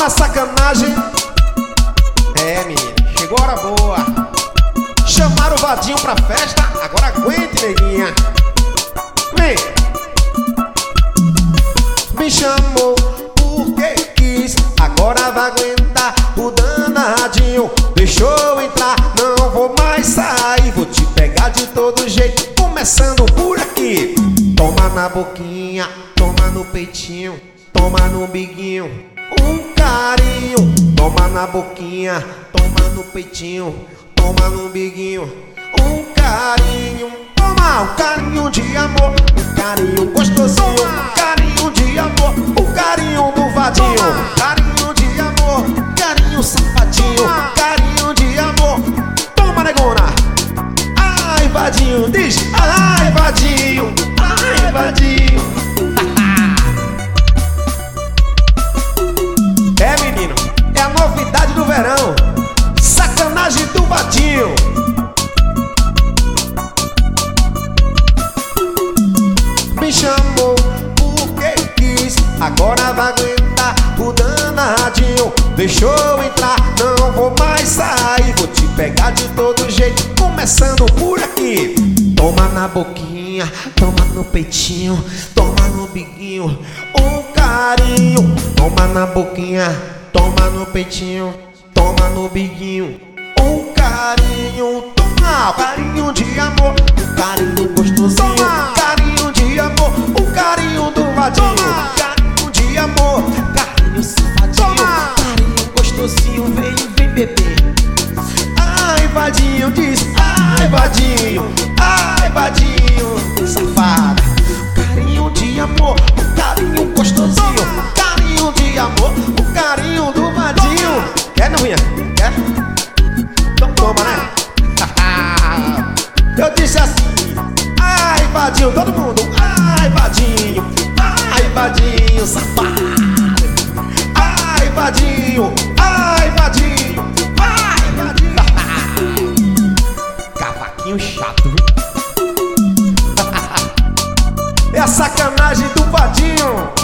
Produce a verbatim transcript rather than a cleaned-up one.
na sacanagem. É, menina, chegou a hora boa. Chamaram o Vadinho pra festa, agora aguente, neguinha. Vem. Me chamou porque quis, agora vai aguentar o danadinho. Deixou eu entrar, não vou mais sair. Vou te pegar de todo jeito, começando por aqui. Toma na boquinha, toma no peitinho, toma no biguinho, um carinho. Toma na boquinha, toma no peitinho, toma no biguinho, um carinho. Toma um carinho de amor, um carinho gostosinho, um carinho de amor, o carinho do Vadinho. Carinho de amor, carinho safadinho, carinho de amor. Toma, negona. Ai, Vadinho, diz. Ai, Vadinho, ai, Vadinho. É, menino, é a novidade do verão. Sacanagem do Vadinho. Me chamou porque quis, agora vai aguentar o danadinho. Deixou eu entrar, não vou mais sair. Vou te pegar de todo jeito, começando por aqui. Toma na boquinha, toma no peitinho, toma no biguinho, um carinho. Toma na boquinha, toma no peitinho, toma no biguinho, um carinho. Toma, carinho de amor, um carinho gostosinho, carinho de amor, o carinho do Vadinho. Carinho de amor, carinho safadinho, carinho gostosinho, vem, vem beber. Ai, Vadinho, diz. Ai, Vadinho, ai, Vadinho, safada. Carinho de amor, o carinho gostosinho, carinho de amor, o carinho do Vadinho. Quer, não, Vinha? Quer? Então toma, né? Eu disse assim. Ai, Vadinho, todo mundo. Ai, Vadinho, ai, Vadinho, safado. Ai, Vadinho, ai, Vadinho, ai, Vadinho. Cavaquinho chato, viu? É a sacanagem do Vadinho.